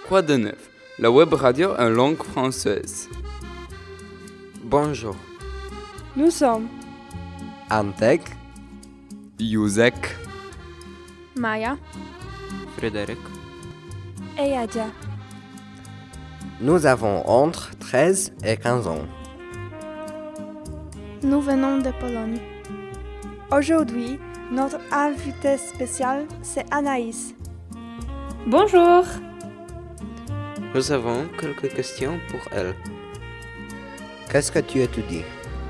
Quoi de neuf? La web radio en langue française. Bonjour. Nous sommes Antek, Yuzek, Maya Frédéric. et Adja. Nous avons entre 13 et 15 ans. Nous venons de Pologne. Aujourd'hui, notre invité spécial, c'est Anaïs. Bonjour. Nous avons quelques questions pour elle. Qu'est-ce que tu étudies?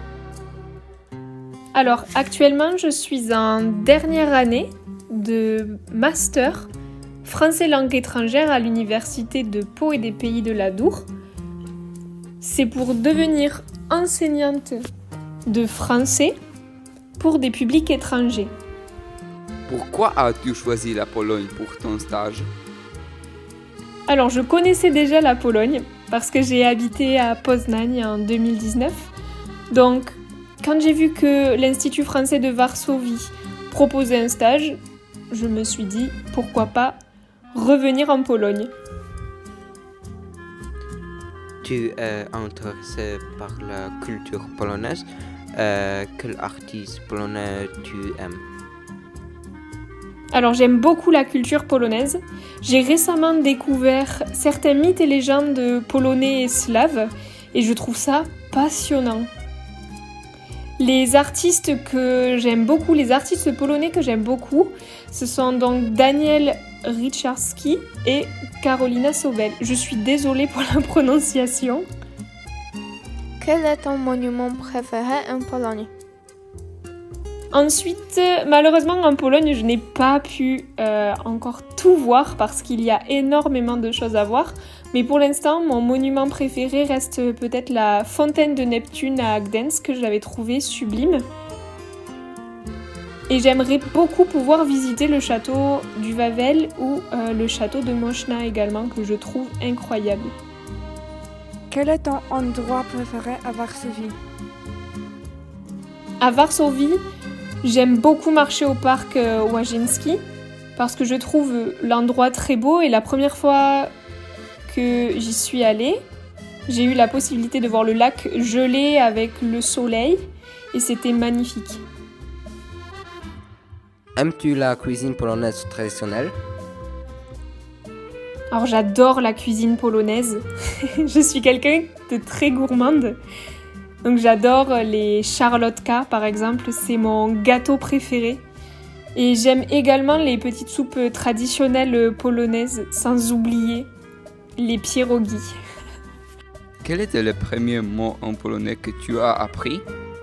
Alors, actuellement, je suis en dernière année de master français langue étrangère à l'université de Pau et des Pays de l'Adour. C'est pour devenir enseignante de français pour des publics étrangers. pourquoi as-tu choisi la Pologne pour ton stage? Alors, je connaissais déjà la Pologne parce que j'ai habité à Poznań en 2019. Donc, quand j'ai vu que l'Institut français de Varsovie proposait un stage, je me suis dit pourquoi pas revenir en Pologne. Tu es intéressé par la culture polonaise. Quel artiste polonais tu aimes? Alors j'aime beaucoup la culture polonaise. J'ai récemment découvert certains mythes et légendes polonais et slaves et je trouve ça passionnant. Les artistes polonais que j'aime beaucoup, ce sont donc Daniel Ryszarski et Karolina Sobel. Je suis désolée pour la prononciation. Quel est ton monument préféré en Pologne? Ensuite, malheureusement en Pologne, je n'ai pas pu encore tout voir parce qu'il y a énormément de choses à voir. Mais pour l'instant, mon monument préféré reste peut-être la fontaine de Neptune à Gdańsk que j'avais trouvée sublime. Et j'aimerais beaucoup pouvoir visiter le château du Wawel ou le château de Moszna également que je trouve incroyable. Quel est ton endroit préféré à Varsovie? À Varsovie, j'aime beaucoup marcher au parc Łazienki parce que je trouve l'endroit très beau et la première fois que j'y suis allée, j'ai eu la possibilité de voir le lac gelé avec le soleil et c'était magnifique. Aimes-tu la cuisine polonaise traditionnelle? Alors j'adore la cuisine polonaise, je suis quelqu'un de très gourmande. Donc j'adore les charlotka par exemple, c'est mon gâteau préféré. Et j'aime également les petites soupes traditionnelles polonaises, sans oublier les pierogi. Quel était le premier mot en polonais que tu as appris?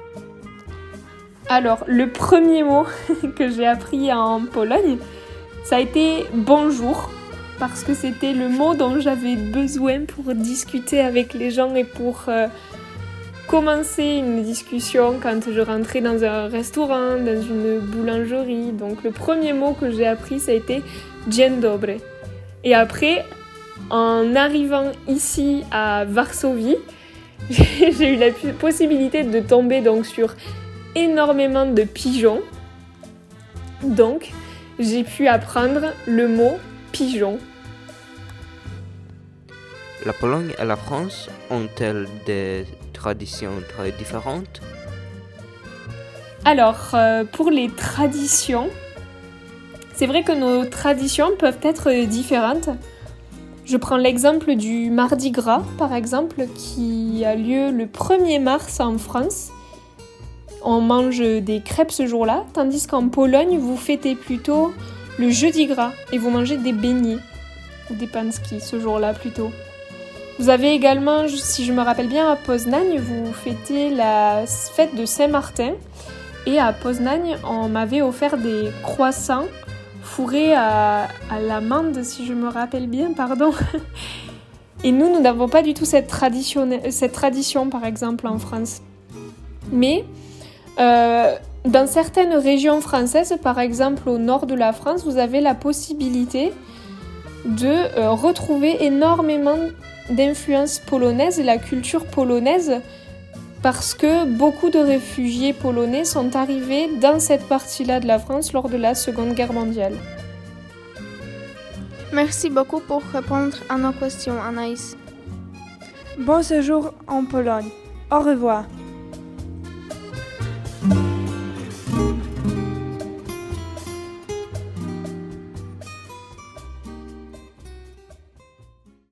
Alors le premier mot que j'ai appris en Pologne, ça a été bonjour, parce que c'était le mot dont j'avais besoin pour discuter avec les gens et pour commencer une discussion quand je rentrais dans un restaurant, dans une boulangerie. Donc le premier mot que j'ai appris, ça a été Dzień dobry. Et après, en arrivant ici à Varsovie, j'ai eu la possibilité de tomber donc sur énormément de pigeons. Donc, j'ai pu apprendre le mot pigeon. La Pologne et la France ont-elles des traditions très différentes? Alors, pour les traditions, c'est vrai que nos traditions peuvent être différentes. Je prends l'exemple du Mardi Gras, par exemple, qui a lieu le 1er mars en France. On mange des crêpes ce jour-là, tandis qu'en Pologne, vous fêtez plutôt le Jeudi Gras et vous mangez des beignets ou des pański ce jour-là plutôt. Vous avez également, si je me rappelle bien, à Poznań, vous fêtez la fête de Saint-Martin. Et à Poznań, on m'avait offert des croissants fourrés à l'amande, si je me rappelle bien, pardon. Et nous n'avons pas du tout cette tradition, par exemple, en France. Mais dans certaines régions françaises, par exemple au nord de la France, vous avez la possibilité de retrouver énormément d'influence polonaise et la culture polonaise parce que beaucoup de réfugiés polonais sont arrivés dans cette partie-là de la France lors de la Seconde Guerre mondiale. Merci beaucoup pour répondre à nos questions, Anaïs. Bon séjour en Pologne. Au revoir.